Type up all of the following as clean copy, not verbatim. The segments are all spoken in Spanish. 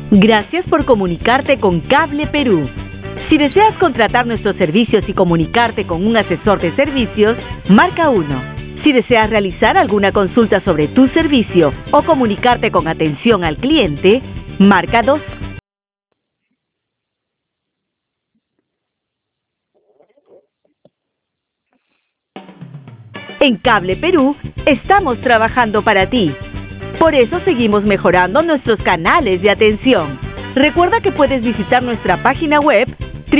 Gracias por comunicarte con Cable Perú. Si deseas contratar nuestros servicios y comunicarte con un asesor de servicios, marca 1. Si deseas realizar alguna consulta sobre tu servicio o comunicarte con atención al cliente, marca 2. En Cable Perú estamos trabajando para ti. Por eso seguimos mejorando nuestros canales de atención. Recuerda que puedes visitar nuestra página web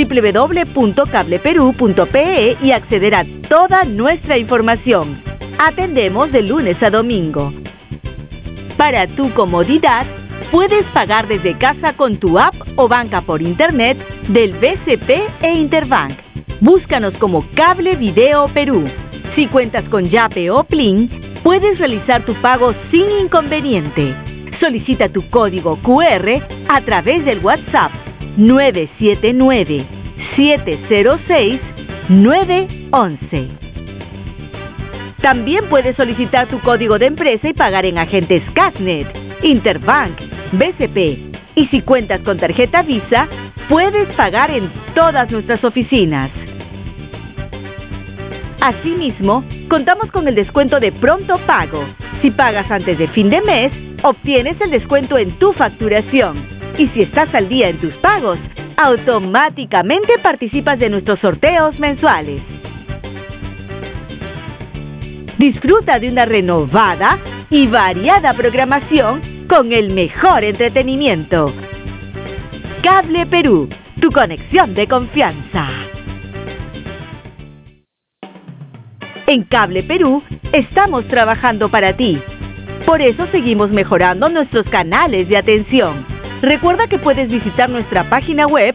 www.cableperu.pe y acceder a toda nuestra información. Atendemos de lunes a domingo. Para tu comodidad, puedes pagar desde casa con tu app o banca por internet del BCP e Interbank. Búscanos como Cable Video Perú. Si cuentas con Yape o Plin, puedes realizar tu pago sin inconveniente. Solicita tu código QR a través del WhatsApp 979-706-911. También puedes solicitar tu código de empresa y pagar en agentes Casnet, Interbank, BCP. Y si cuentas con tarjeta Visa, puedes pagar en todas nuestras oficinas. Asimismo, contamos con el descuento de pronto pago. Si pagas antes de fin de mes, obtienes el descuento en tu facturación. Y si estás al día en tus pagos, automáticamente participas de nuestros sorteos mensuales. Disfruta de una renovada y variada programación con el mejor entretenimiento. Cable Perú, tu conexión de confianza. En Cable Perú estamos trabajando para ti. Por eso seguimos mejorando nuestros canales de atención. Recuerda que puedes visitar nuestra página web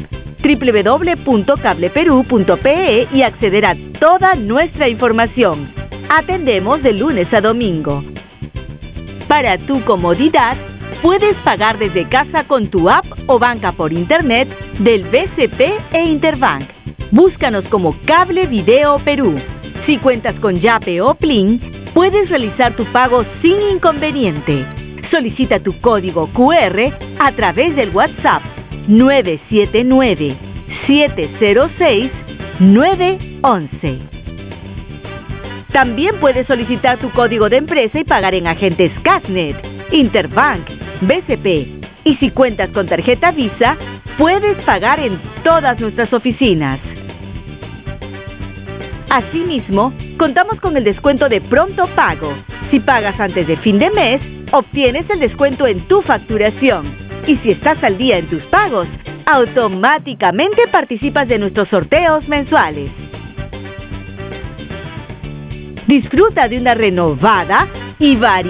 www.cableperu.pe y acceder a toda nuestra información. Atendemos de lunes a domingo. Para tu comodidad, puedes pagar desde casa con tu app o banca por internet del BCP e Interbank. Búscanos como Cable Video Perú. Si cuentas con Yape o Plin, puedes realizar tu pago sin inconveniente. Solicita tu código QR a través del WhatsApp 979-706-911. También puedes solicitar tu código de empresa y pagar en agentes Casnet, Interbank, BCP. Y si cuentas con tarjeta Visa, puedes pagar en todas nuestras oficinas. Asimismo, contamos con el descuento de pronto pago. Si pagas antes de fin de mes, obtienes el descuento en tu facturación. Y si estás al día en tus pagos, automáticamente participas de nuestros sorteos mensuales. Disfruta de una renovada y variada